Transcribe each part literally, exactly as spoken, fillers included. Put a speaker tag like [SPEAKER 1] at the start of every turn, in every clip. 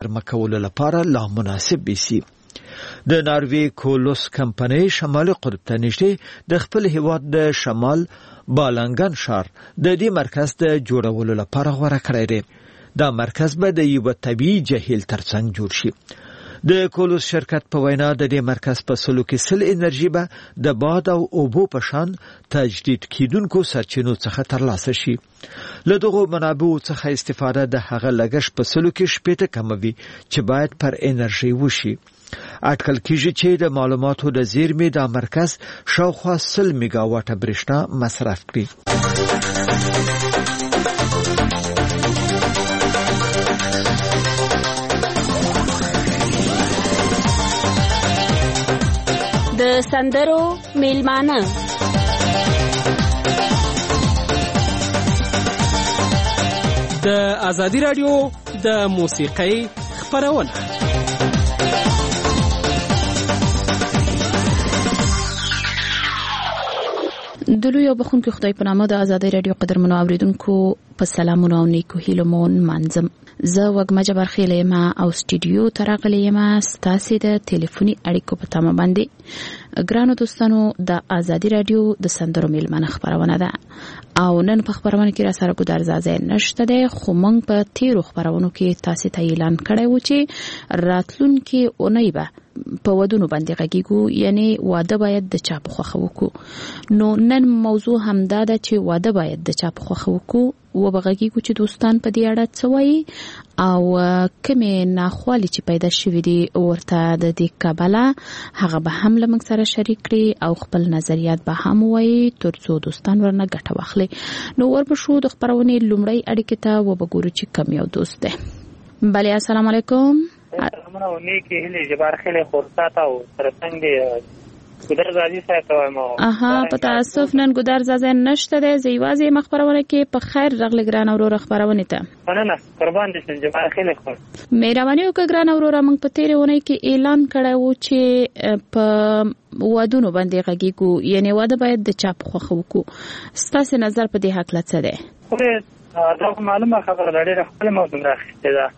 [SPEAKER 1] ګرمه کولو لپاره لا مناسب وي. د ناروی کولوس کمپنۍ شمالي قطب ته نږدې د خپل هیواد د شمال بالنګن ښار د دې مرکز د جوړولو لپاره غوړه کړی دی. دا مرکز به د یو طبيعي جهیل ترڅنګ جوړ شي. د کولوس شرکت په وینا د دې مرکز په سلو کې سل انرژي به د باد او اوبو په شان تجدید کیدونکو سرچینو څخه ترلاسه شي. له دغو منابعو څخه استفاده د هغه لګښت په سلو کې شپېته کموي چې باید پر انرژي وشي. اټکل کیږي چې د معلوماتو د زیرمې د مرکز شاوخوا سل میگاواټه برېښنا مصرف کړي.
[SPEAKER 2] د سندرو میلمانه
[SPEAKER 3] د ازادي رادیو د موسیقۍ خبرونه.
[SPEAKER 4] د لوی او بخونکو خدای په نامه د ازادي رادیو قدرمنو اوریدونکو په سلامونه او نیکو هیلو مون منظم. زه وګما جبر خېلې ما او سټوډیو ترغلې ما ستاسو د ټلیفوني اړیکو په تمه باندې ګرانو دوستانو د ازادي رادیو د سندرو میلمانه خبرونه ده او نن په خبرونه کې را سره ګودر زازه نشته ده. خو موږ په تیرو خبرونو کې تاسو ته اعلان کړی و چې راتلونکي اونۍ به په ودونو باندې غږیږو، یعنی واده باید د چا په خوښه وکړو. نو نن موضوع هم دا ده چې واده باید د چا په خوښه وکړو و به غږیږو چې دوستان په دې اړه څه وایي او کومې ناخوالې چې پیدا شوې دي ورته د دې کبله هغه به هم له موږ سره شریک کړي او خپل نظریات به هم وایي تر څو دوستان ورنه ګټه واخلي. نو وربشو د خبرونې لومړی اړیکې ته و به ګورو چې کوم یو دوست دی. بله السلام علیکم.
[SPEAKER 5] سلامونه او نیکی هیلې جبار خېلې خورسات او ترڅنګ ګودر زازي صاحب ته وایم.
[SPEAKER 4] اها په تاسف نن ګودر زازي نشته ده. زه یوازې مخبرونه کې په خیر رغله ګران اورور خبرونه ته
[SPEAKER 5] نه نه قربان دي جبار خېلې خور
[SPEAKER 4] مهرباني وکړه ګران اورور. موږ په تیرې ونې کې اعلان کړی و چې په ودونو باندې غږیږو، یعنی واده باید د چا په خوښه وکړو. ستاسو نظر په دې حق څه دی؟
[SPEAKER 5] دا معلومه خبره ده، ډېره خپله موضوع راخیستې ده.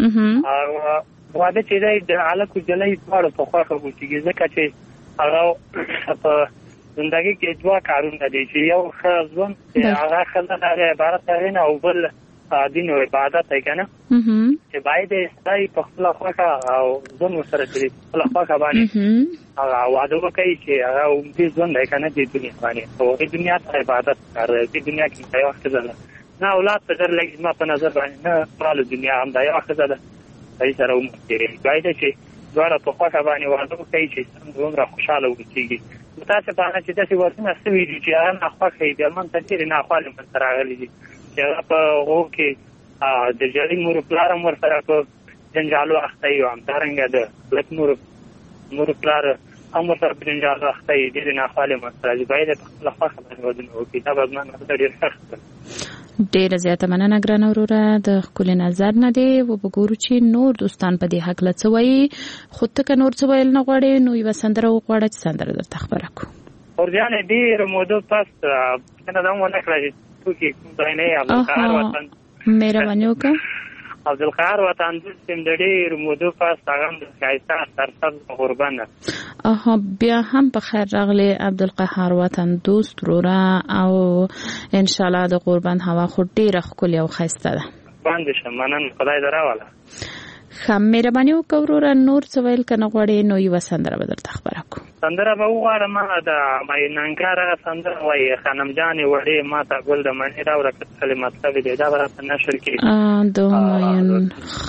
[SPEAKER 5] واده چې دی د هلک او نجلۍ دواړو په خوښه وکړي، ځکه چې هغه په زندګۍ کې دوه کارونه دي چې یو ښه ژوند هغه ښځه د عبارت هغې نه او بل دین او عبادت دی که نه، چې باید سړی په خپله خوښه او ژوند ورسره کړي، خپله خوښه باندې هغه واده وکړي چې هغه اوږدې ژوند دی که نه دې دنیا باندې. خو هغې دنیا ته عبادت کار دی. دې دنیا کې دا یوه ښځه ده، نه اولاد ته ډېر لږ زما په نظر باندې، نه ټوله دنیا هم دا یوه ښځه ده هغې سره عمر تېروي. باید چې دواړه په خوښه باندې واده وکړي چې دومره خوشحاله وکړي. متاسفانه چې داسې ودونه سوي دي چې هغه ناخوښه وي، بیا موږ ته ډېرې ناخوالې منځته راغلي دي چې هغه په هغو کې د جړي مور پلار هم ورسره په جنجالو اخته وي، همدارنګه د هلک مور مور پلار هم ورسره په جنجالو اخته وي، ډېرې ناخوالې منځته راځي. باید په خپله خوښه باندې ودونه وکړي. دا به زما نظر ډېر ښه ښکاري.
[SPEAKER 4] ډیره زیاته مننه ګرانه وروره د ښکلي نظر نه دی. و به ګورو چې نور دوستان په دې هکله څه وایي. خو ته که نور څه ویل نه غواړې نو یوه سندره وغواړه چې سندره درته خبره کړو.
[SPEAKER 5] اورجانې ډېرو مودو پس پوښتنه دا هم ونه کړه چې څوک یې کوم ځای نه یې عبدالقهار وطن
[SPEAKER 4] مهرباني وکړه
[SPEAKER 5] عبدالقهار وطن دوست یم د ډېرو مودو پس هغه هم د ښایسته سرسبز غوربند.
[SPEAKER 4] اها بیا هم په خیر راغلی عبدالقهار وطن دوست وروره او انشاءالله د غوربند هوا خو ډېره ښکلې او ښایسته ده.
[SPEAKER 5] باندې شم مننه خدای دې راوله.
[SPEAKER 4] ښه مهرباني وکړه وروره. نور څه ویل که نه غواړې نو یوه سندره به درته خبره کړو.
[SPEAKER 5] سندره به وغواړم د مینانکار هغه سندره وایي خانم جانې وړې ما ته ګل د مڼې راوړه که څه خالي مطلب دی دا به راته نشر کړي.
[SPEAKER 4] د همایون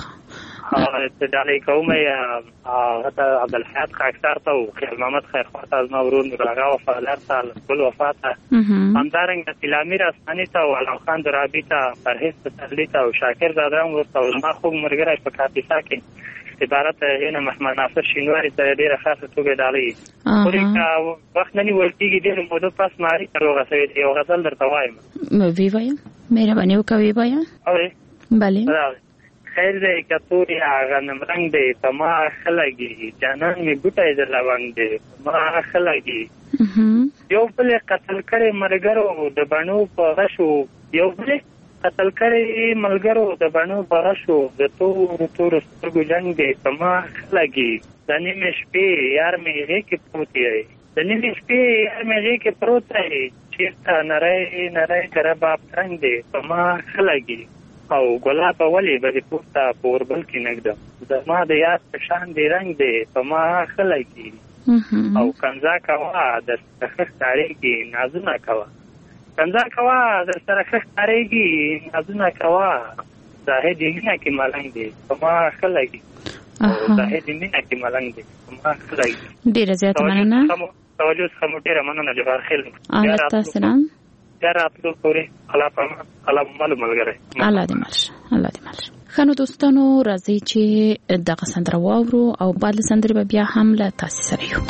[SPEAKER 5] ډالۍ کوم یې هغه ته عبدالحیات خاکسار ته و خیال محمد خیرخوا ته زما ورور نور هغه وفادار ته ګل وفا ته همدارنګه تلامیر اسماني ته او علم خان درابي ته پرهیز پسرلي ته او شاکر دادا هم ورته او زما خوږ ملګری په کاپیسا کې عبارت هغې نه محمد ناصر شینواري سره ډېره خاصه توګه ډالۍ خو که وخت نه نیول کېږي ډېرو مودو پس ماري ته روغه سوې ده. یو غزل درته وایم.
[SPEAKER 4] وی وایم مهرباني وکړه وی وایم.
[SPEAKER 5] اورې
[SPEAKER 4] بلې
[SPEAKER 5] خیر دی که تورې غنم رنګ دی په ما ښه لګي جانان مې بوټی د لونګ دی په ما ښه لګي یو بل یې قتل کړی ملګرو د بڼو په غشو یو بل قتل کړي ملګرو د بڼو برشو د تور تور سترګو جنگ دی په ما خلګي د نیمې شپې یار مې غېږ کې پروت دی د نیمې شپې یار مې غېږ کې پروت دی چیرته نری نری کرباب ترنګ دی په ما خلګي او ګلاب ولې به پورته پوربل کې نګدم زما د یاد په شان دی رنگ دی په ما خلګي او کنځا کوا د ستارېږي نازونه کوا کنځا کوا د سره ښکارېږي نازونه کوا زاهد مینا کې ملنګ دی په ما خلګي او زاهد مینا کې ملنګ دی په ما خلګي
[SPEAKER 4] ډېره زیاته مننه
[SPEAKER 5] توجه څخه ډېره مننه جبار خیل
[SPEAKER 4] الله تاسو سلام
[SPEAKER 5] یاره خپل پورې الله پاما الله معلوم ملګری
[SPEAKER 4] الله دې مل الله دې مل خنو دوستانو راځي چې دغه سندره واورو او بعد سندره به بیا هم له تاسو سره یو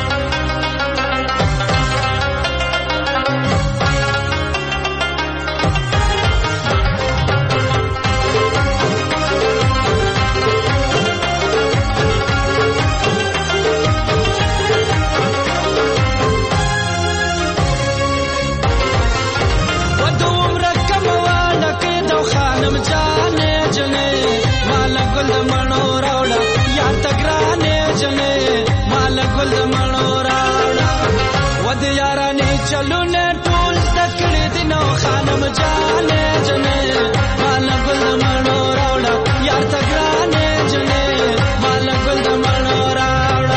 [SPEAKER 6] चलो ने टोल तकड़े दिनों खानम जाने जने माला गुल मनो रावड़ा यार तगराने जने माला गुल मनो रावड़ा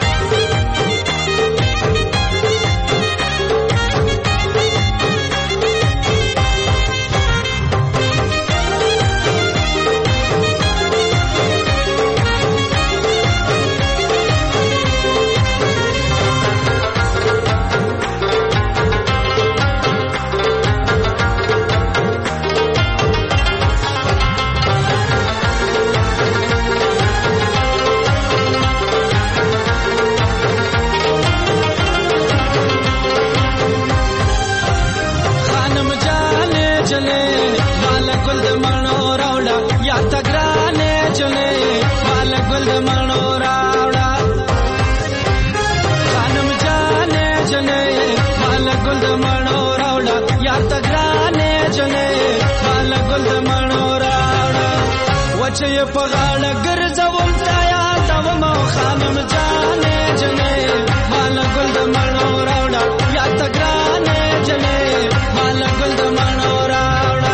[SPEAKER 6] چې په غاړه ګرځوم تا یادوم خانم جانې جنې مال ګل د مڼو راوړه یا ته ګرانې جنې مال ګل د مڼو راوړه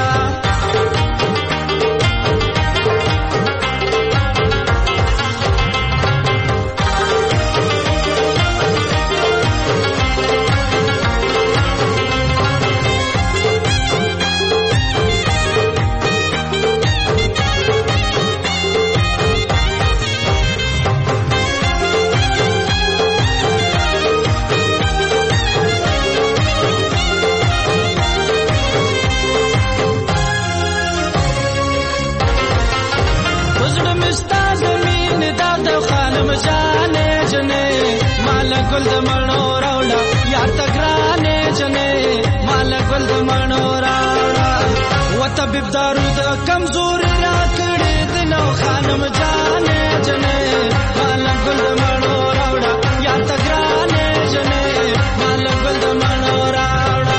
[SPEAKER 6] ګل د مڼو راوړه یار ته ګرانې جنې مال ګل د مڼو راوړه و طبيب دارو د کمزوري را کړې د نو خانم جانې جنې مال ګل د مڼو راوړه یار ته ګرانې جنې مال ګل د مڼو راوړه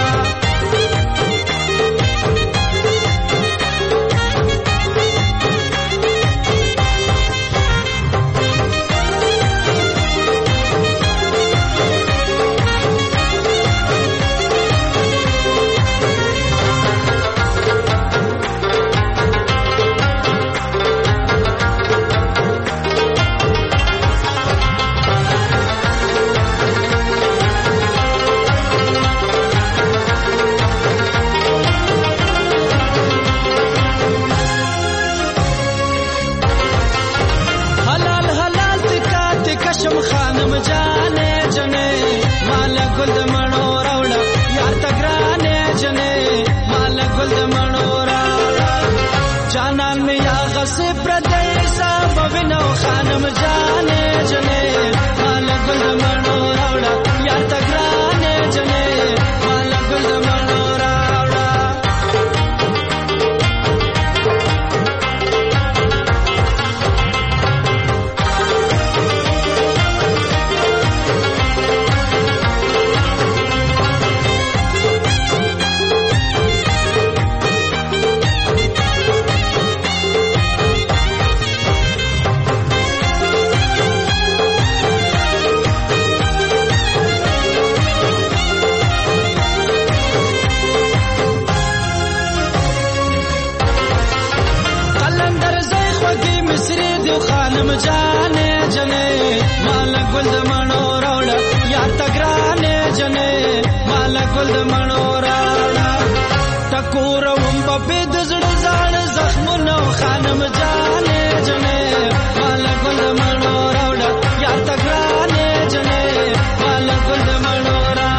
[SPEAKER 6] خانم جانې جنې مال ګل د مڼو راوړه یار تګرانې جنې مال ګل د مڼو راوړه ټکور وم په د زړه ځان زخمونو خانم جانې جنې مال ګل د مڼو راوړه یار تګرانې جنې مال ګل د مڼو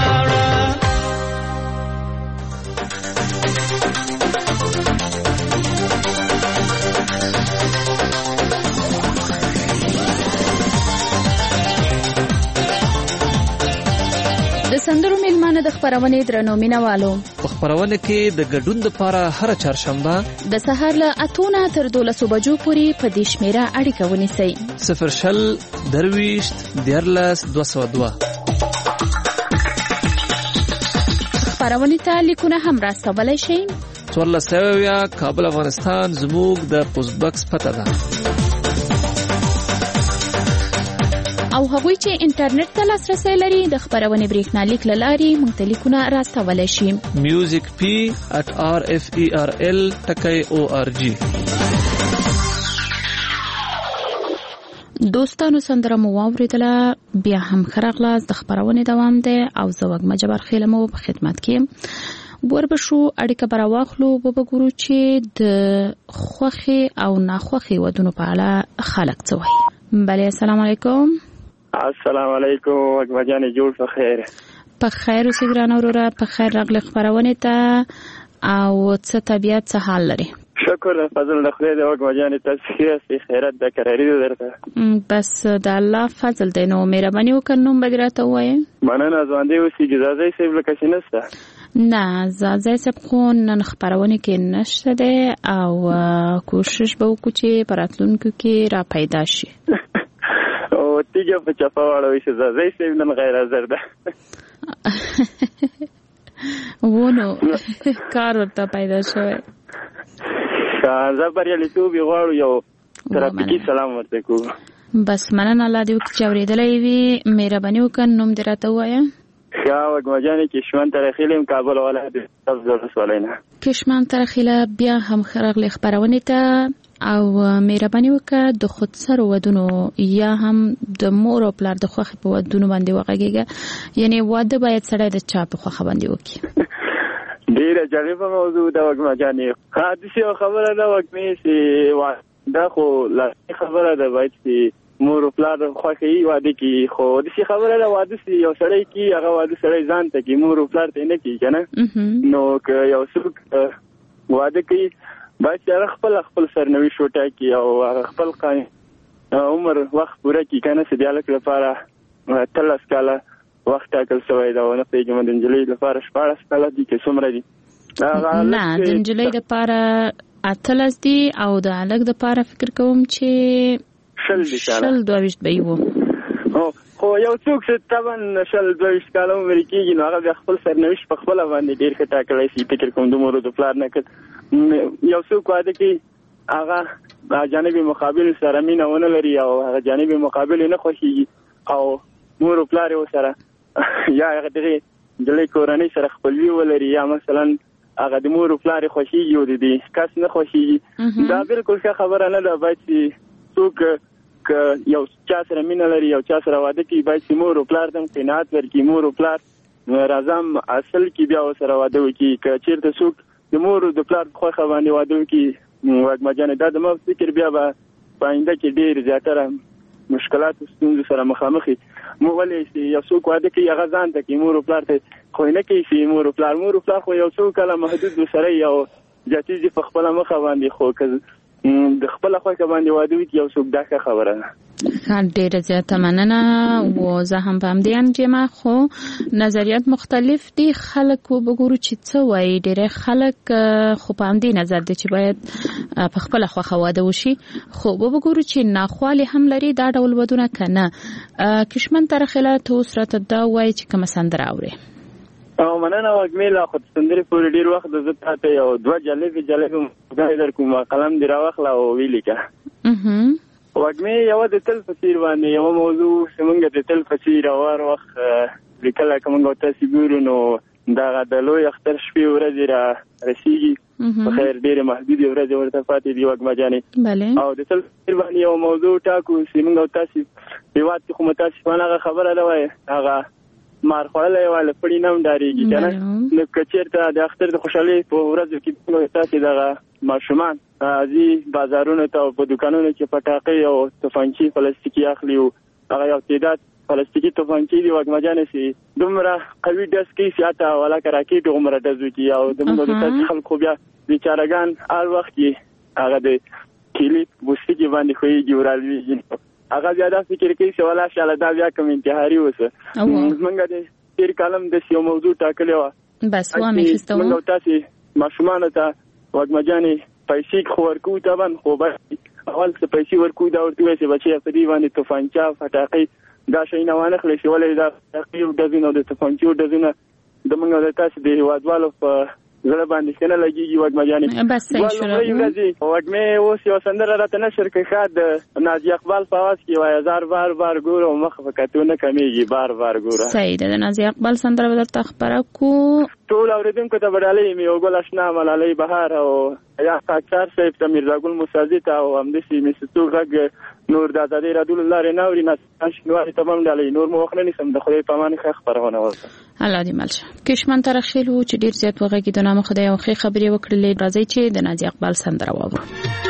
[SPEAKER 4] سندرو میلمانه د خبرونه درنو مینوالو
[SPEAKER 3] په خبرونه کې د ګډون لپاره هر چهارشنبه
[SPEAKER 4] د سهار له اتونه تر دولسو بجو پورې په دې شمیره اړیکه ونیسئ
[SPEAKER 3] صفر شل درويشت دیارلس دوه سوه دوه
[SPEAKER 4] خبرونه ته لیکونه هم راستولی شئ
[SPEAKER 3] څوارلس سوه اویا کابل افغانستان زموږ د پوسټ باکس پته ده او هغوی چې انټرنیټ ته لاسرسی لري د خبرونه بریښنالیک له لارې موږ ته لیکونه راستولی شي میوزیک پی ات آر اف ای آر ال ټکی او آر جی
[SPEAKER 4] دوستانو سندره مو واوریدله بیا هم ښه راغلاست د خبرونې دوام دی او زه وږمه جبارخیل مو په خدمت کې یم وربشو اړیکه به راواخلو وبګورو چې د خوښې او ناخوښې ودونو په اړه خلک څه وایي بله السلام علیکم
[SPEAKER 7] السلام علیکم وږمه جانې جوړ په خیر
[SPEAKER 4] په خیر اوسې ګرانه وروره په خیر راغلې خپرونې ته او څه طبیعت څه حال لري
[SPEAKER 7] شکر فضل د خدای د وږمه جانې تاسو ښه خیرات د کراري درته
[SPEAKER 4] بس د الله فضل دی نو مهرباني وکړه نوم به دې راته ووایې
[SPEAKER 7] مننه ځوان دی اوسېږي ځاځی صاحب لکه چې نشته
[SPEAKER 4] نه ځاځی صاحب خو نن خپرونې کې نشته دی او کوشش به وکړو چې په راتلونکو کې را پیدا شي
[SPEAKER 7] او تیږه په چپه واړوي چې ځاځی صاحب نن غیر حاضر ده
[SPEAKER 4] ونه کار ورته پیدا شوی
[SPEAKER 7] زه بریالیتوب یې غواړو یو ترافیکي سلام ورته کوو
[SPEAKER 4] بس مننه الله دې وکړي چې اورېدلی وي مهرباني وکړه نوم دې راته ووایه
[SPEAKER 7] ښه وږمه جانې کشمان ترخیل یم کابل ولایت د ولسوالۍ نه
[SPEAKER 4] کشمان ترخیله بیا هم ښه راغلې خپرونې ته او مهرباني وکړه د خودسرو ودونو یا هم د مور او پلار د خوښې په ودونو باندې وغږېږه یعنی واده باید سړی د چا په خوښه باندې وکړي
[SPEAKER 7] ډېره جالبه موضوع ده وږمه جانې حادثې یو خبره ده وږمې چې دا خو لازمي خبره ده باید چې مور او پلار خوښوي واده کوي خو داسې خبره ده واده چې یو سړی کوي هغه واده سړی ځان ته کوي مور او پلار ته یې نه کوي که نه نو که یو څوک واده کوي باید چې هغه خپل خپل سرنوشت وټاکي او هغه خپل عمر وخت پوره کړي که نه چې د هلک لپاره اتلس کاله وخت ټاکل شوی ده او نه پوهېږم د نجلۍ لپاره شپاړس کاله دي که څومره دي
[SPEAKER 4] نه د نجلۍ دپاره اتلس دي او د هلک دپاره فکر کوم چې
[SPEAKER 7] شل دي
[SPEAKER 4] شل دوه ویشت به یې وو
[SPEAKER 7] خو یو څوک چې طبعا شل دوه ویشت کاله عمر کېږي نو هغه بیا خپل سرنوشت په خپله باندې ډېر ښه ټاکلی شي فکر کوم د مور او د پلار نه کړ یو څوک واده کوي هغه جانب مقابل سره مینه ونه لري او هغه جانب مقابل نه خوښېږي او مور او پلار یې ورسره یا هغه دغې نجلۍ کورنۍ سره خپلوي ولري یا مثلا هغه د مور او پلار یې خوښېږي او د دې کس نه خوښېږي دا بالکل ښه خبره نه ده باید چې څوک که یو چا سره مینه لري یو چا سره واده کوي باید چې مور او پلار ته هم قناعت ورکړي مور او پلار راځم اصل کې بیا ورسره واده وکړي که چېرته څوک د مور او د پلار په خوښه باندې واده وکړي وږمه جانې دا زما فکر بیا به په آینده کې ډېر زیاتره مشکلاتو ستونزو سره مخامخ مو ولې چې یو څوک واده کوي هغه ځان ته کوي مور او پلار ته خو نه کوي چې مور او پلار مور او پلار خو یو څو کله محدود ورسره یو زیاتېږي په خپله مخه باندې خو که د خپله خوښه باندې واده وکړي یو څوک دا ښه خبره ده
[SPEAKER 4] ډېره زیاته مننه و زه هم په همدې اند یم خو نظریات مختلف دي خلک وبګورو چې څه وایي ډېری خلک خو په همدې نظر دی چې باید په خپله خوښه واده وشي خو وبګورو چې ناخوالې هم لري دا ډول ودونه که نه کشمن ترخیله ته اوس راته دا وایي چې کومه سندره اورې
[SPEAKER 7] او مننه وږمې لا خو سندرې پورې ډېر وخت زه تاته یو دوه جالبې جالبې موضوعګانې در کوم قلم دې راواخله او ولیکه وږمې یوه د تل په څېر باندې یوه موضوع چې موږ د تل په څېر هر وخت لیکله که موږ تاسې ګورو نو دا د لوی اختر شپې ورځې را رسیږي په خیر ډېرې محدودې ورځې ورته پاتې دي وږمه جانې او د تل باندې یو موضوع ټاکو چې موږ او تاسې هېواد کې خو متاسفانه هغه خبره ده وایي هغه مار خوړلی وای له پړي نه هم ډارېږي که نه نو که چېرته د اختر د خوشحالۍ په ورځو کې موږ تاسې دغه ماشومان ځي بازارونو ته او په دوکانونو کې پټاقۍ او توفانچې پلاستیکي اخلي او هغه یو تعداد پلاستیکي توفانچې دي وږمه جانې چې دومره قوي ډز کوي چې حتی ولکه راکېټ هغومره ډز وکړي او زموږ د تاسې خلکو بیا بیچارهګان هر وخت کې هغه د کیلي پوستکي باندې ښویېږي ورالوېږي هغه بیا دا فکر کوي چې ولا شاله دا بیا کوم انتحاري اوسه موږ د تېر کالم داسې یو موضوع ټاکلې وه
[SPEAKER 4] بس وامېخیسته
[SPEAKER 7] موږ او تاسې ماشومانو ته وږمه جانې پیسې خو ورکوو طبعا خو باید اول څه پیسې ورکوو دا ورته ووایي چې بچیه په دې باندې توفانچه پټاقۍ دا شیونه وانخلئ چې ولې دا پټاقۍ او ډزونه او د توفانچې ډزونه د موږ او د تاسې د هېوادوالو په زړه باندې ښه نه لګېږي وږمه جانې
[SPEAKER 4] بس صحیح شوه
[SPEAKER 7] وږمې اوس یو سندره راته نشر کړي ښه د نازي اقبال په اواز کې وایي هزار بار بار ګوره او مخ په کتو نه کمیږي بار بار ګوره
[SPEAKER 4] صحیح ده د نازي اقبال سندره به درته خپره کړو
[SPEAKER 7] ټول اورېدونکو ته به ډالۍ مې یو ګل اشنا ملالۍ بهار او یا خاکسار صاحب ته میرزاګل موسازي ته او همداسې میستو غږ نور د ازادۍ رادو له لارې نه اوري ناسان شینواري ته به هم ډالۍ نور مو وخت نه نیسم د خدای په امان ښه خپرونه وکړه
[SPEAKER 4] الله دې مل شه کشمن ته رخیل وو چې ډېر زیات وغږېدو نامه خدای او ښې خبرې وکړلې راځئ چې د نازي اقبال سندره واورو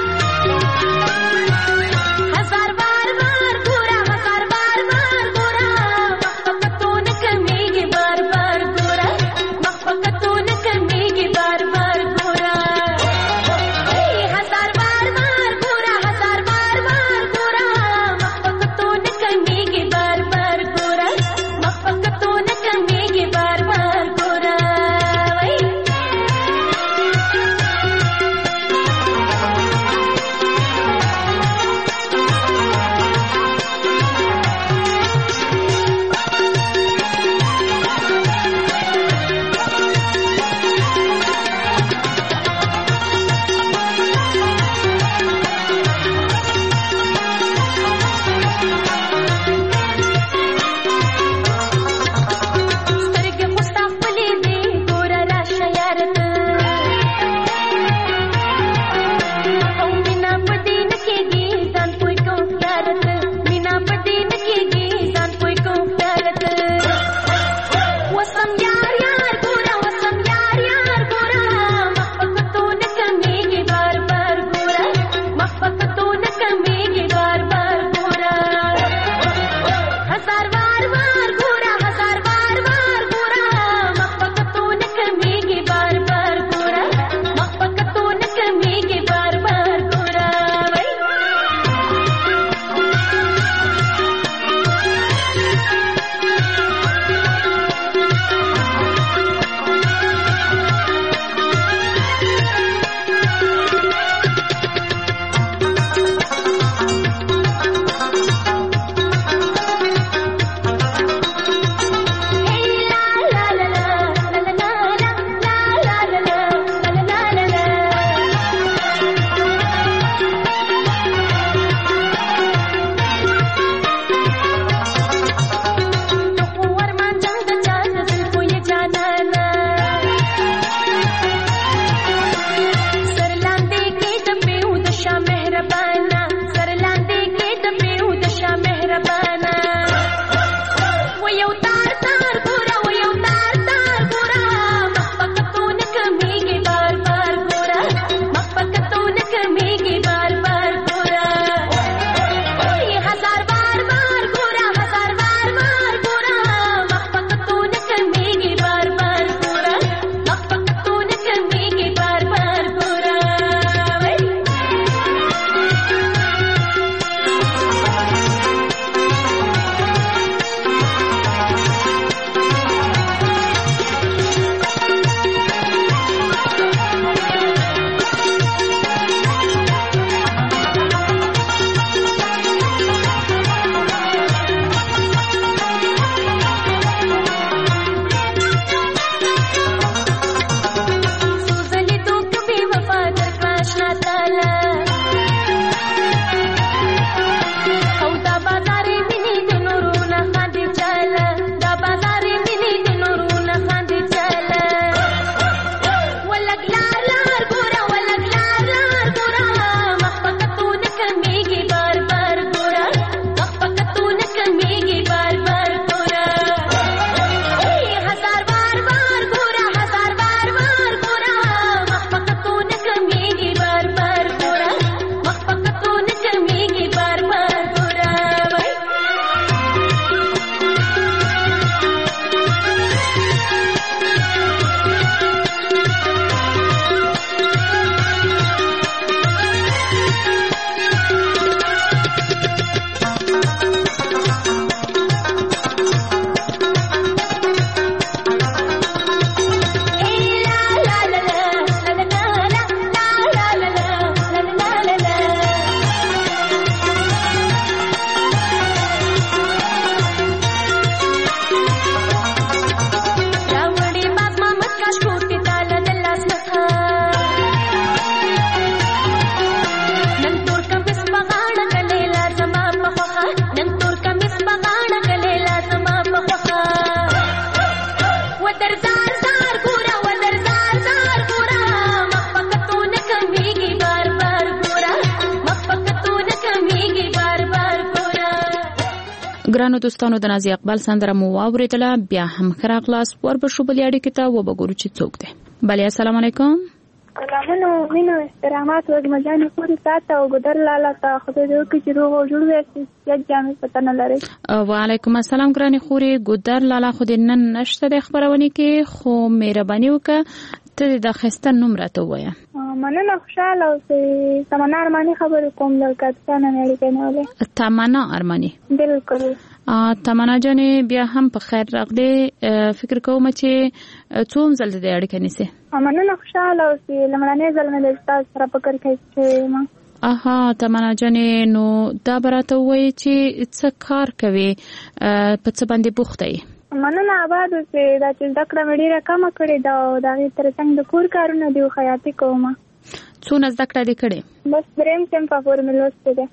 [SPEAKER 4] ګرانو دوستانو د نازي اقبال سندره مو واوریدله، بیا هم خراغلاس وربشو بلیاړي کې ته وبګورو چې څوک دی. بله السلام علیکم.
[SPEAKER 8] سلامونه مینه احترامات وګمجانې خوري ساته او ګدر لاله تا خدای دې وکړي چې روغ او جوړ وي چې جامې پته نه لري.
[SPEAKER 4] وعلیکم السلام ګرانې خوري ګدر لاله خو دې نن نشته د خبرونه کې، خو مهرباني وکړه ته د خسته نوم راته وایه.
[SPEAKER 8] مننه خوشاله اوسې. تمنا ارماني خبرې کوم لکه څنګه نه اړیکې نه ولې.
[SPEAKER 4] تمنا ارماني
[SPEAKER 8] بالکل.
[SPEAKER 4] تمنا جانې بیا هم په خیر راغلې. فکر کوم چې څوم زل دې اړیکې نیسه.
[SPEAKER 8] مننه خوشاله اوسې. لمړنۍ ځل مې د استاد سره فکر کوي چې ما
[SPEAKER 4] اها تمنا جانې نو دا براته وایي چې څه کار کوي، په څه باندې بوخته یې؟
[SPEAKER 8] مننه آباد اوسې. دا چې زده کړه مې ډېره کمه کړې ده او د هغې ترڅنګ د کور کارونه دي او خیاطي کوم.
[SPEAKER 4] څونه زده کړه دې کړې؟
[SPEAKER 8] بس درېیم صنف پورې مې لوستې ده.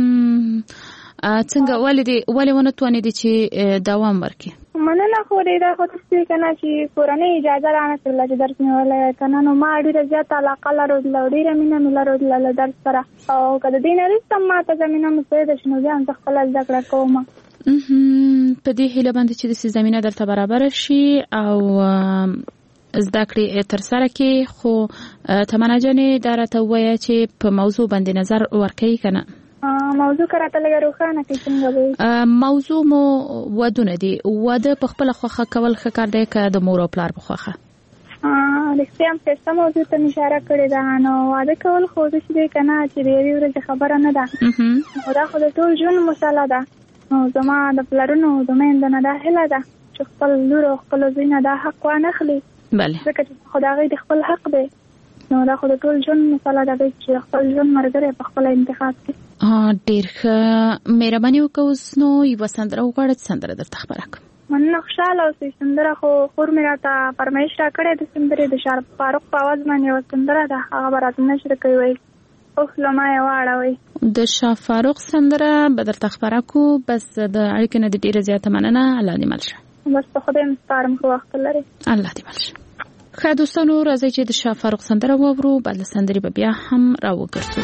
[SPEAKER 4] څنګه ولې دې ولې ونه توانېدې چې دوام ورکړې؟
[SPEAKER 8] مننه خو ډېره خو څه که نه چې کورنۍ اجازه رانکړله چې درس مې ویلی که نه نو ما ډېره زیاته علاقه لرله او ډېره مینه مې لرله له درس سره، او که د دې نه وروسته ما ته زمینه مساعده شي نو بیا هم زه خپله زده کړه کوم.
[SPEAKER 4] په دې هیله باندې چې د زمینه درته برابر شي او زده کړې ترسره کړې. خو تمنا جانې دا راته ووایه چې په موضوع باندې نظر ورکوي که نه؟
[SPEAKER 8] موضوع که راته لږه روښانه کړي څنګه به؟
[SPEAKER 4] موضوع مو ودونه دي. واده په خپله خوښه کول ښه کار دی که د مور او پلار په خوښه؟
[SPEAKER 8] رښتیا هم ښایسته موضوع ته مې اشاره کړې ده. نو واده کول خو داسې دی که نه چې د یوې ورځې خبره نه ده، نو دا خو د ټول ژوند مسله ده. نو زما د پلرونو د میندو نه دا هیله ده چې خپل لور او خپل زوی نه دا حق وانخلي، ځکه چې خو د هغوی د خپل حق دی. نو دا خو د ټول ژوند مسله ده چې خپل ژوند ملګری په خپله انتخاب کړي.
[SPEAKER 4] ډېر ښه، مهرباني وکړه. اوس نو یوه سندره وغواړه چې سندره درته خبره کړم.
[SPEAKER 8] مننه خوشحاله اوسئ. سندره خو خور مې راته فرمایش راکړی د سندرې د شاه فاروق په اواز باندې یوه سندره ده، هغه به راته نشر کوي وایي اوف لما یې واړوئ. د شاه فاروق سندره به درته خبره کړو. بس د اړیکې نه دې ډېره زیاته مننه. الله دې مل شه. بس په خدای مې سپارم، ښه وخت لرئ. الله دې مل شه. ښه دوستانو راځئ چې د شاه فاروق سندره واورو، بعد له سندرې به بیا هم راوګرځو.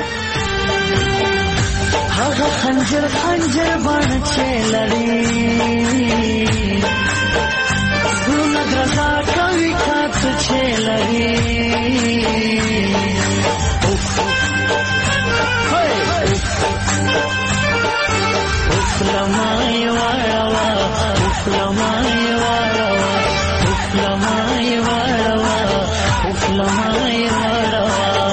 [SPEAKER 6] هغه خنجر خنجر باندې چې لري زونه درځه کوي کات چې لري لمای واړه اوف لمای واړه اوف لمای واړه اوف لمای واړه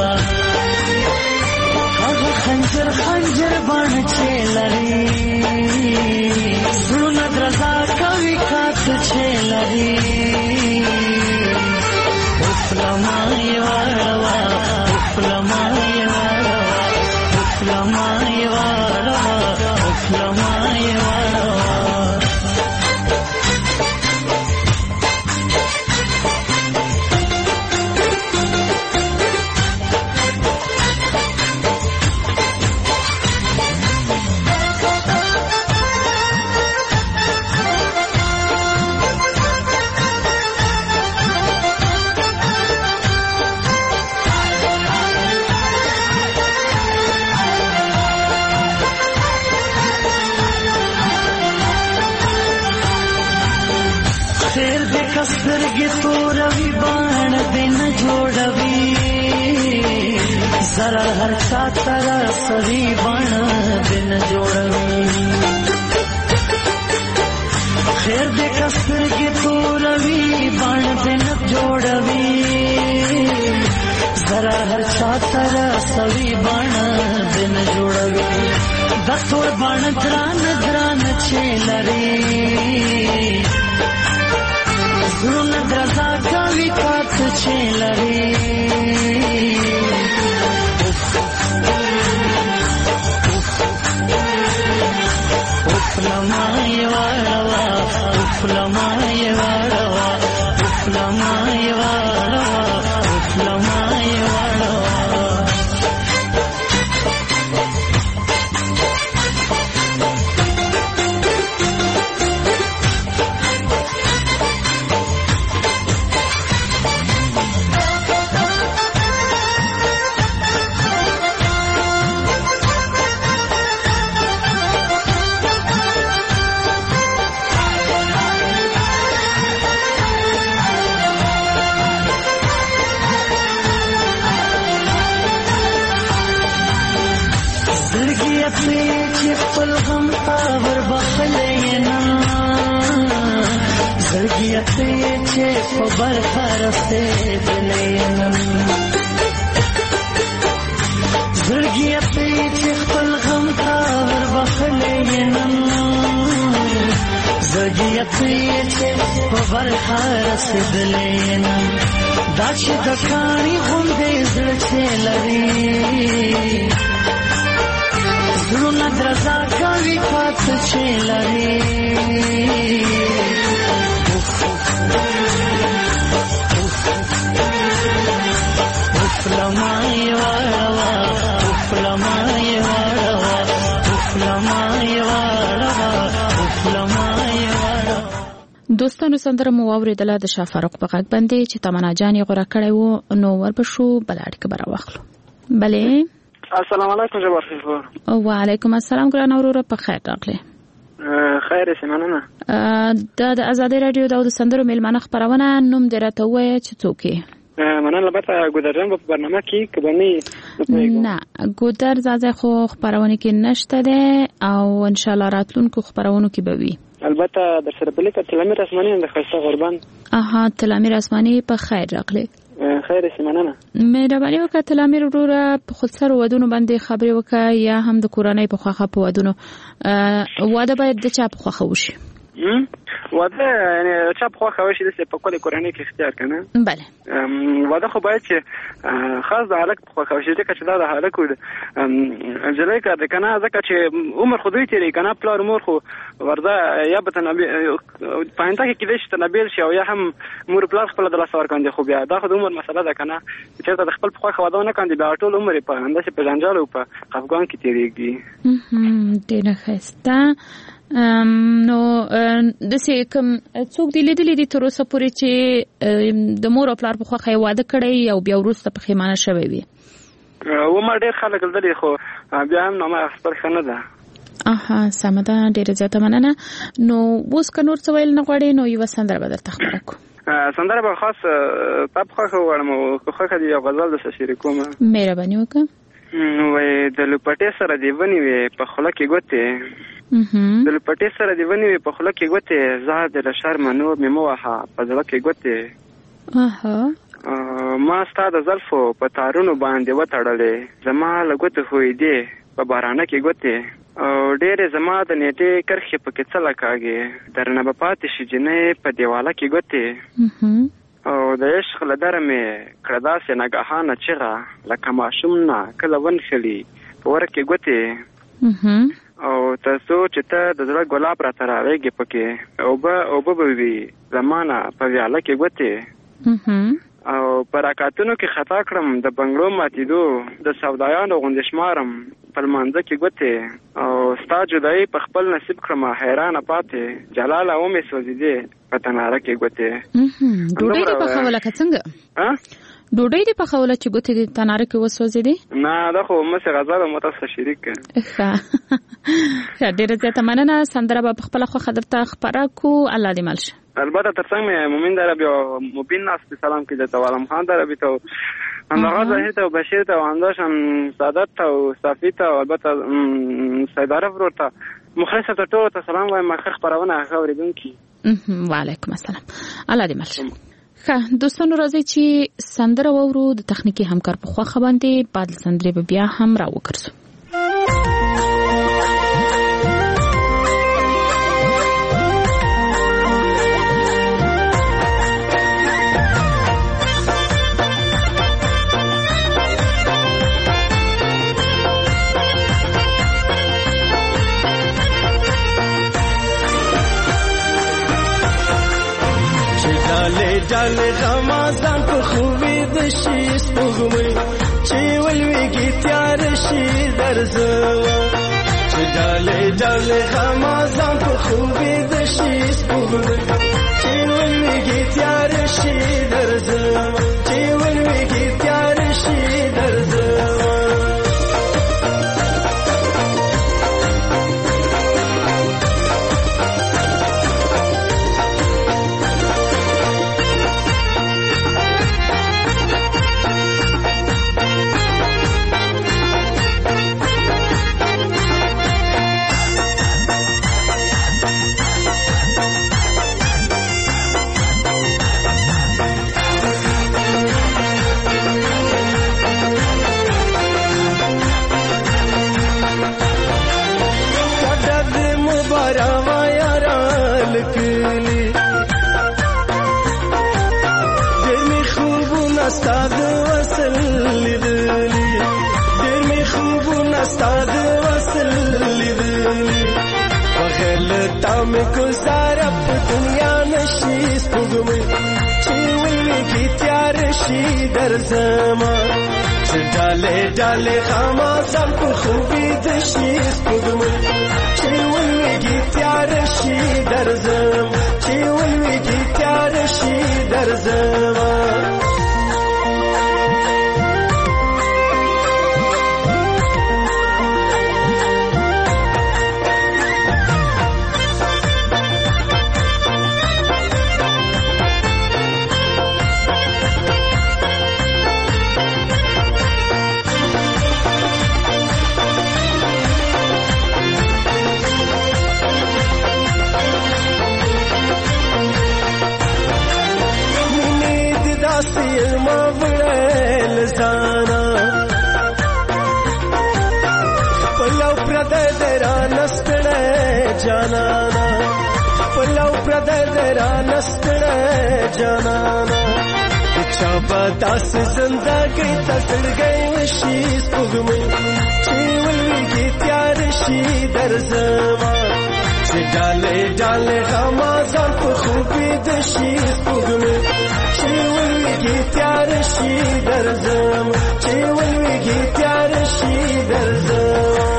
[SPEAKER 6] هغه خنجر خنجر باندې چې لري زړونه درځه کوي کات چې لري اوف لمای واړه اوف لمای واړه اوف لمای واړه اوف لمای واړه سترګې توروي باڼه دې نه جوړوي زره هر چا ته رسوي باڼه دې نه جوړوي خیر دې که سترګې توروي باڼه دې نه جوړوي زره هر چا ته رسوي باڼه دې نه جوړوي دا تور باڼه ګرانه ګرانه چې لري زړونه درځه کوي کات چې لري اوف لمای واړه اوف لمای واړه اوف لمای واړه اوف لمای واړه غم خبر بخلې نه زړګي ته چې په برخه رسېدلې نه زړګي ته چې خپل غم خبر بخلې نه زړګي ته چې په برخه رسېدلې نه دا چې د کاڼي غوندې زړه چې لري زړونه درزا کوي پاڅه چې لري افلمای وړوا افلمای وړوا افلمای وړوا افلمای وړوا
[SPEAKER 4] دوستانو سندره مو واوریدله د شاه فاروق په غږ باندې چې تمنا جان غوړه کړی وو نو وربشو بل اړیکه برا واخلو. بلې
[SPEAKER 7] السلام علیکم جبار خیفور.
[SPEAKER 4] وعلیکم السلام ګران اوروره په خیر راغلی.
[SPEAKER 7] خیر سمانه.
[SPEAKER 4] دا د ازادي رادیو د سندرو میلمانه خبرونه نوم درته وای چې څوک یې؟
[SPEAKER 7] مننه البته ګودرجان په برنامه کې کبنی
[SPEAKER 4] نه ګودر زازه خو خبرونه کې نشته ده او ان شاء الله راتلونکو خبرونو کې به وي.
[SPEAKER 7] البته در سره بلې ک تلامیر اسماني د خاصه قربان.
[SPEAKER 4] اها تلامیر اسماني په خیر راغلی.
[SPEAKER 7] خیر سمانه.
[SPEAKER 4] مهرباني وکړه تلامیر وروره په خود سره ودونو باندې خبرې وکړه یا هم د کورنۍ په خواخه په ودونو واده باید د چا په خواخه وشي؟
[SPEAKER 7] واده یعنی چا په خواخه وشي د په کله کورنۍ کې اختیار کنه.
[SPEAKER 4] بله
[SPEAKER 7] واده خو باید چې خاص د هلک په خواخه وشي ځکه چې دا د هلک د جلای کار دی کنه ځکه چې عمر خو دوی تیری کنه پلار مور خو ورده یا به تنبی پاینده کې کېدای شي تنبیل شي او یا هم مور پلار خپل د لاس ورکاندي خو بیا دا خو د عمر مسله ده کنه چې د خپل په خواخه واده نه کاندي بیا ټول عمر په انداسه په جنجال او په افغان کې تیریږي.
[SPEAKER 4] ډېر ښایسته. نو د سې کوم څوک دی لیدلې دي تر اوسه پورې چې د مور او پلار په خواخه واده کړی او بیا وروسته په خیمانه شوی وي؟
[SPEAKER 7] و ما ډېر خلک لیدلي خو بیا هم نو ما خبر خنه ده.
[SPEAKER 4] اها سمه ده ډېره زیاته مننه. نو اوس که نور څه ویل نه غواړې نو یوه سندره به درته خبره کړو.
[SPEAKER 7] سندره به خاص تا په خوښه وغواړم او که خوښه دي یو غزل درسره شریکوم.
[SPEAKER 4] مهرباني وکړه.
[SPEAKER 7] وایي د لپټې سره دې ونې وې په خوله کې ګوتې د لپټې سره دې ونې وې په خوله کې ګوتې زه د له شرمه نور مې مه وهه په زړه کې ګوتې ما ستا د زلفو په تارونو باندې وتړلې زما له ګوتو ښویدې په بارانه کې ګوتې او ډېرې زما د نیټې کرښې پکې څه لکاږې درنه به پاتې شي جنۍ په دیواله کې ګوتې او د عشق له دره مې کړه داسې ناګهانه چیغه لکه ماشوم نه کله ونښلي په وره کې ګوتې او تاسو چې ته د زړه ګلاب راته راغېږې پکې اوبه اوبه به وي زمانه په ویاله کې ګوتې او په راکاتونو کې خطا کړم د بنګړو ماتېدو د سودایانو غوندې شمارم په لمانځه کې ګوتې او ستا جدایي په خپل نصیب کړم حیرانه پاتې جلاله ومې سوځېدې په تناره کې ګوتې.
[SPEAKER 4] ډوډۍ دې پخوله که څنګه؟ ډوډۍ دې پخوله چې ګوتې دې تناره کې وسوځېدې؟
[SPEAKER 7] نه دا خو مسې غزل مو تاسو شریک کړه.
[SPEAKER 4] ښه ډېره زیاته مننه. سندره به په خپله خوښه درته خپره کړو. الله دې مل شه.
[SPEAKER 7] البته ترڅنګ مې مومن دربي او مبین ناس په سلام کې درته والم خان دربي ته همدغه ظاهر ته او بشیر ته او همداشان سعادت ته او صافي ته او البته سیداره ورور ته مخلص ته ټولو ته سلام وایم. مخه خپرونه هغه اورېدونکي.
[SPEAKER 4] وعلیکم السلام. الله دې مل شه. ښه دوستانو راځئ چې سندره واورو. د تخنیکي همکار په خواخه باندې بعد سندرې به بیا هم راوګرځو.
[SPEAKER 6] جاله غمازان په خوبي د شي سپوږمۍ چې ولويږي تیار شي درځه چې جاله جاله غمازان په خوبي د شي سپوږمۍ چې ولويږي تیار شي درځه چې ولويږي تیار شي درځه کلی ډېر می خوبونه ستا د وصل لیدلي ډېر می خوبونه ستا د وصل لیدلي بغیر له تا مې ګزاره په دنیا نشي سپوږمۍ چې ولوېږي تیاره شي درځمه چې ډالې ډالې غمازان په خوبې د شي سپوږمۍ چې ولوېږي تیاره شي درځم چې ولوېږي تیاره شي درځمه جانانا پلو پردر درا نستڑے جانانا چا بداس زندگی تسڑ گئی وشیز پگمی چیولویگی تیار شی در زمان چی ڈالے ڈالے غمازان پا خوبی دشیز پگمی چیولویگی تیار شی در زمان چیولویگی تیار شی در زمان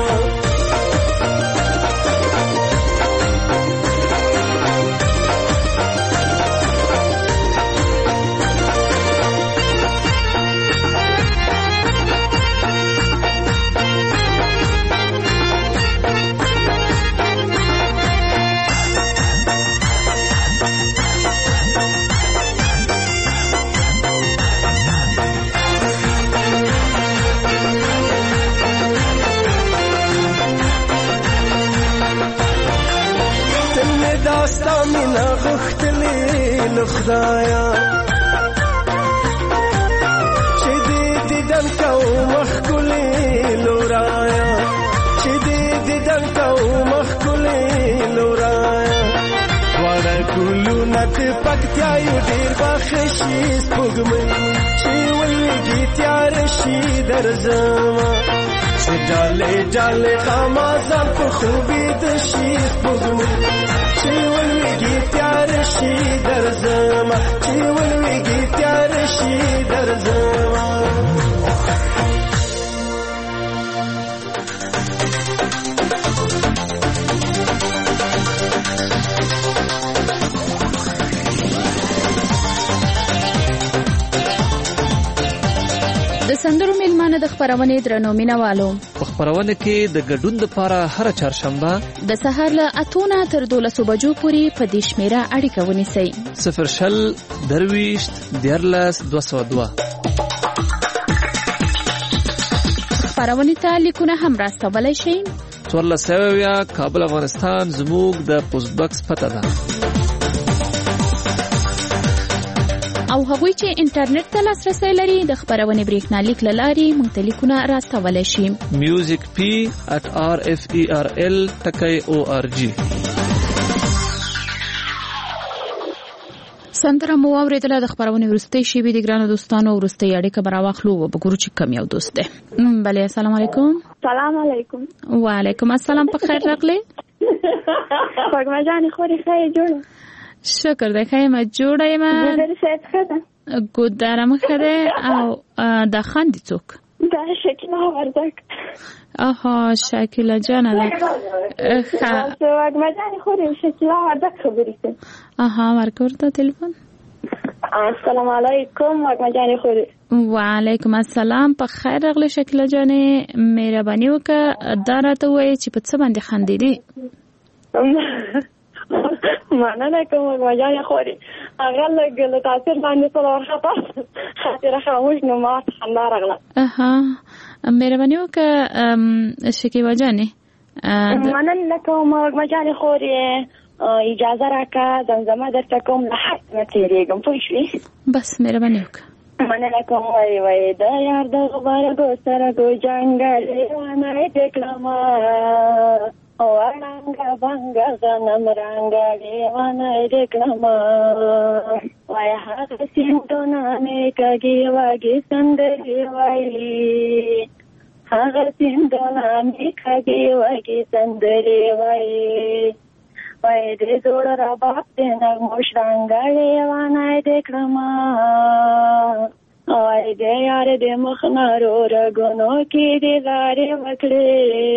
[SPEAKER 6] خدایا چې دې دیدن کو مخکلي لورایا چې دې دیدن کو مخکلي لورایا وړه ګلو نت پکتیا یو ډیر بخشي سپوږمۍ چې ولوېږي تیار شي درځما چې ډالې ډالې غمازان په خوبې د شي سپوږمۍ چې ولوېږي تیار شي درځما چې ولوېږي تیار شي درځما
[SPEAKER 4] د سندرو میلمانه د خبرونې درنو مینوالو
[SPEAKER 3] په خبرونه کې د ګډون لپاره هر چهارشنبه
[SPEAKER 4] د سهار له اتونه تر دولسو بجو پورې په دې شمیره اړیکه ونیسئ
[SPEAKER 3] صفر شل درویشت دیارلس دوه سوه دوه
[SPEAKER 4] خبرونې ته لیکونه هم راستولی شئ
[SPEAKER 3] څوارلس سوه اویا کابل افغانستان زموږ د پوسټ باکس پته ده
[SPEAKER 4] او هغوی چې انټرنیټ ته لاسرسی لري د خبرونې بریښنالیک له لارې موږ ته لیکونه راستولی شي
[SPEAKER 3] میوزیک پی ات آر اف ای آر ال ټکی او آر جی
[SPEAKER 4] سندره مو واورېدله د خبرونې وروستۍ شیبې د ګرانو دوستانو وروستۍ اړیکه به راواخلو وګورو چې کوم یو دوست دی بلې السلام علیکم
[SPEAKER 8] سلام علیکم
[SPEAKER 4] وعلیکم السلام په خیر راغلی
[SPEAKER 8] وږمه جانې خورې ښه یې جوړه
[SPEAKER 4] شکر دی ښه یم جوړه یم
[SPEAKER 8] ګودرې صحت ښه ده
[SPEAKER 4] ګودره مې ښه دی او دا خاندي څوک
[SPEAKER 8] دا شکیله وردک
[SPEAKER 4] آها شکیله جانه ده
[SPEAKER 8] وږمه جانې خورې شکیله وردک خبرې کوي
[SPEAKER 4] آها ورکه ورته تلیفون
[SPEAKER 8] السلام علیکم وږمه جانې خورې
[SPEAKER 4] وعلیکم السلام په خیر راغلی شکیله جانې مهرباني وکړه دا راته ووایې چې په څه باندې خندېدې
[SPEAKER 8] مننه کوم وږمه جانې خورې هغه لږ له تاثیر باندې څه وارخطا خاطره خاموش نو ما ته خندا راغله
[SPEAKER 4] اها مهرباني وکړه شکیبه جانې
[SPEAKER 8] مننه کوم وږمه جانې خورې اجازه راکړه زمزمه درته کوم له حد نه تېرېږم پوه شوې
[SPEAKER 4] بس مهرباني وکړه
[SPEAKER 8] مننه کوم وای وای د یار د غبارګو سره ګو جنګل لیوانه دې کړمه
[SPEAKER 9] ورنګ بنګ غنم رنګ دیوانه دې کړما وای هغه سیندونه مې کږي وږي سندري وایي هغه سیندونه مې کږي وږي سندري وایي وای دې جوړ را باپ دې نغمو شرنګ دیوانه دې کړما وای دې یار دې مخ نارو رګونو کې دې لارې وکړې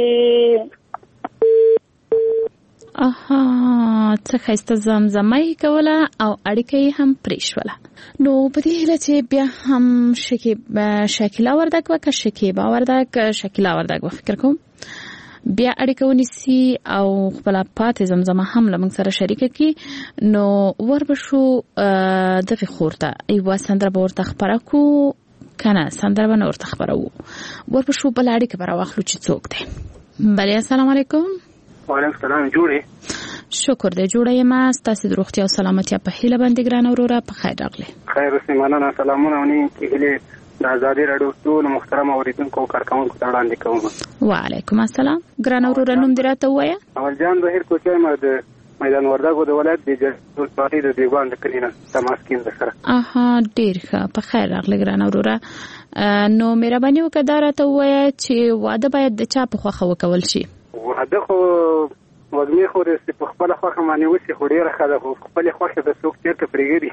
[SPEAKER 4] اها څه ښایسته زمزمه یې کوله او اړیکه یې هم پرې شوله. نو په دې هیله چې بیا هم شکیب شکیلا وردګ وکړه شکیبا وردګ شکیلا وردګ و فکر کوم بیا اړیکه ونیسي او خپل پاتې زمزمه هم له موږ سره شریکه کړي. نو وربشو دغه خورته یو سندره به ورته خبره کو کنه سندره به ورته خبره وو وربشو بل اړیکه به راواخلو چې څوک دی. بله السلام علیکم.
[SPEAKER 10] وعلیکم السلام. جوړې
[SPEAKER 4] شکر دې جوړه یم ستاسو د روغتیا او سلامتیا په هیله باندې ګران وروره په خیر راغله.
[SPEAKER 10] خیر اوسې مننه. سلامونه ونی کېله د آزادي رادیو ټول محترم اوریدونکو کارکونکو ته وړاندې کوم.
[SPEAKER 4] وعلیکم السلام. ګران وروره نوم دې راته وایا؟
[SPEAKER 10] اول جان بهیر کوچای ما د میدان وردګو د ولایت د جلال پارټي د دیوان د کلینه تماس کیند سره.
[SPEAKER 4] اها ډیر ښه په خیر راغله ګران وروره. نو مهرباني وکړه دا راته وایا چې واده باید د چا په خوښه وکول شي؟
[SPEAKER 10] واده خو وزمي خو د په خپل خوښه باندې وسی خو ډیره ښه ده خو خپل خوښه د څوک چیرته پرېږدي.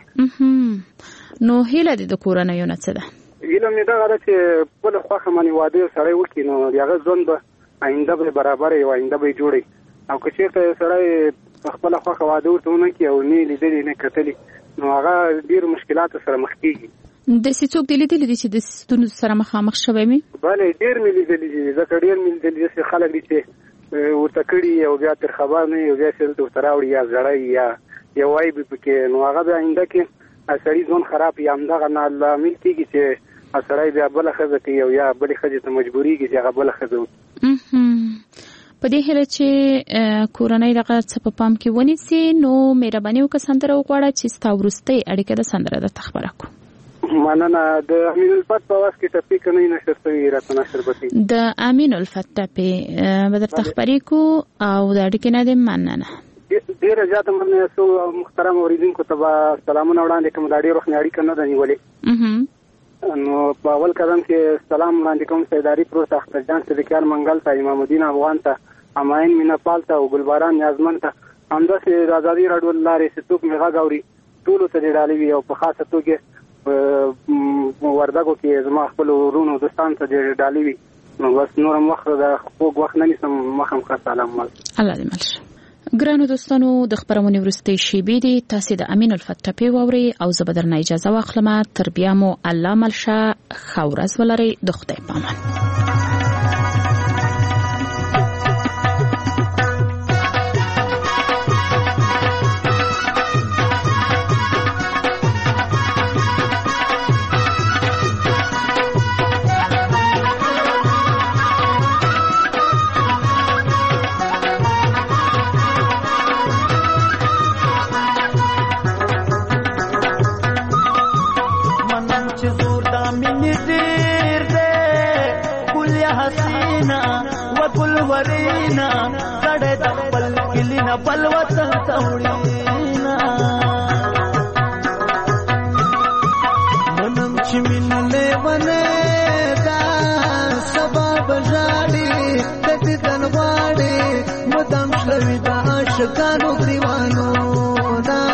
[SPEAKER 4] نو هیله دې د کورنۍ نه څه ده؟
[SPEAKER 10] هیله مې دا غواړم چې خپل خوښه باندې واده سړی وکړي نو هغه ژوند به آینده به برابر وي آینده به جوړي او که چیرته سړی خپل خوښه واده ورته ونه کړي او نه لیدلې نه کتلې نو هغه ډیر مشکلات سره مخ کیږي.
[SPEAKER 4] د څوک دې لیدلې دي چې د ستونزو سره مخامخ شوی مې؟
[SPEAKER 10] بله ډیر مې لیدلې دي ځکه ډیر مې لیدلې چې خلک دي چې ورته کړي او بیا تر خبر نه یو ځای سره ورته راوړي یا زړی یا یو عیب پکې نو هغه به آینده کې سړی ځون خراب یا همدغه نه لامل کېږي چې سړی بیا بله ښځه کوي او یا بلې ښځې ته مجبورېږي چې هغه بله ښځه وکړي.
[SPEAKER 4] په دې هیله چې کورنۍ دغه څه په پام کې ونیسي نو مهرباني وکړه سندره وغواړه چې ستا وروستۍ اړیکه د سندره درته خبره کړو.
[SPEAKER 10] مننه. د امین الفت په واس کې ټپي کنه نشر شوی راته نشر بتی
[SPEAKER 4] د امین الفت ټپي به درته خبرې کو او د اړیکې نه دې مننه.
[SPEAKER 10] ډیر زیات مننه سو محترم اوریدونکو ته سلامونه وړاندې کوم دا ډیر وخت اړیکه نه ده نیولې. نو په اول قدم کې سلام وړاندې کوم سیداری پروت اختر جان صدیقیان منګل ته امام الدین افغان ته اماین مینپال ته او ګلباران نیازمن ته همداسې د آزادي راډیو لارې چې څوک مې غږ اوري ټولو ته دې ډالۍ وي او په خاصه توګه وردګو کې زما خپل ورونو دوستان ته دې ډالۍ وي. نو بس نورم وخت د خوږ وخت نه نیسم مخم ښه سلام مال
[SPEAKER 4] الله دې مل شه. ګرانو دوستانو د خبرونې وروستۍ شیبې دي تاسو د امین الفت ټپي واوري او زه به درنه اجازه واخلم تر بیا مو الله مل شه ښه ورځ ولرئ د خدای په امان.
[SPEAKER 6] ورینا سړې د خپل کلینا بل وطن توړینا منم چې مینلې ونه دا سبب ژاړي د دې دنواړي مدام شلوي دا عاشقانو گریوانو دا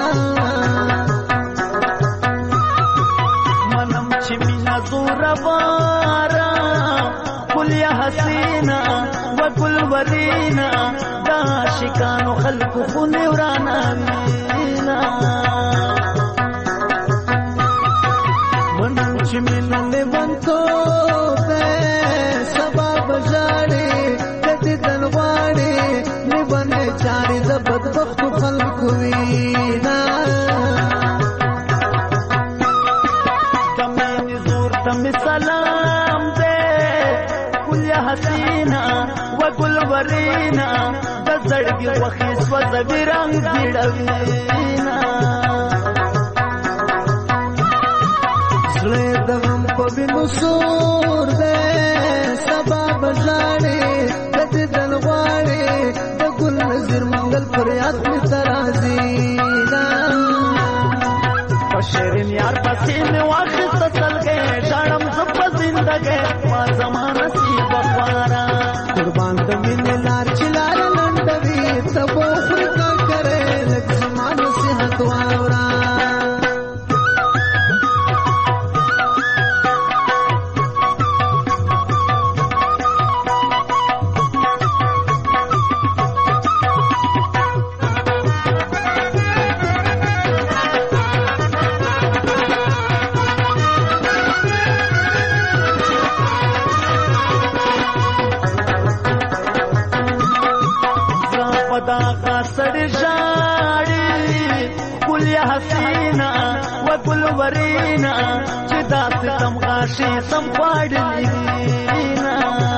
[SPEAKER 6] منم چې مینا زور وارا کلیا حسینا وکل ورینا دا شکانو خلق خونی ورانا مینا منم چی من لیونتو بے سباب جاڑی کتی دنواری لیونے چاری زبد بخت خلق وینا کمینی زور تمی سلام دے کلیا حسینا وکل ورینا د زړګي وخی سوځ بیرنګ جوړوینا زړه د غم په وینو سور دې سبب ژاړي د دلغواړي د
[SPEAKER 11] فریاد می ترازی شیرین یار پسې مې واخیسته سلګۍ ژړم زه په زندګۍ ما زما نصیب خواره قربان د مینې لار چې لاره لنډوي ته به وخورې کاکرې لږ زما نصیحت واوره ورینا چې دا ستم غاشي سم پاړلینا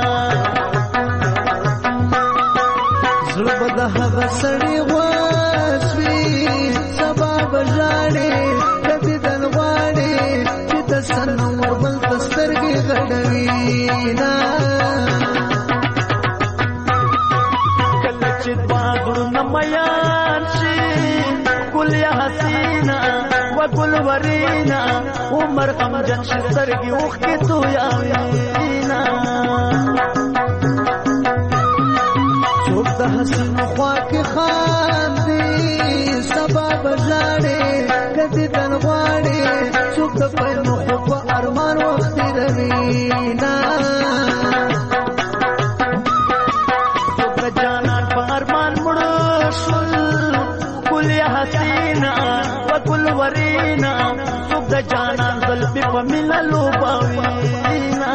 [SPEAKER 11] زړه د هغه سړی واسوي سبب ژاړي کدي دل غواړي چې د سنور بل تسترګي غډوينا کله چې باغړو نمایان شي ګل یا حسینا وګل ورینا عمر غم جن شسترګي وختي تو یاوینا څوک د حسین خوا کې خان دی سبب ژاړي کدي دل غواړي څوک د پېنو خو ارمان وختي روينا څوک جانان په ارمان مړ شول ګل یا حسینا وګل ورینا څوک د جانان زلفې په مینه لوبوینا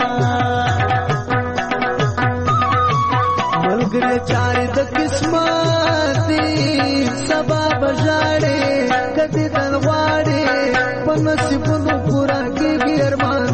[SPEAKER 11] ملګری چارې د قسمت دي سبب ژاړي کدي دل غواړي په نصیبونو پورا کېږي ارمان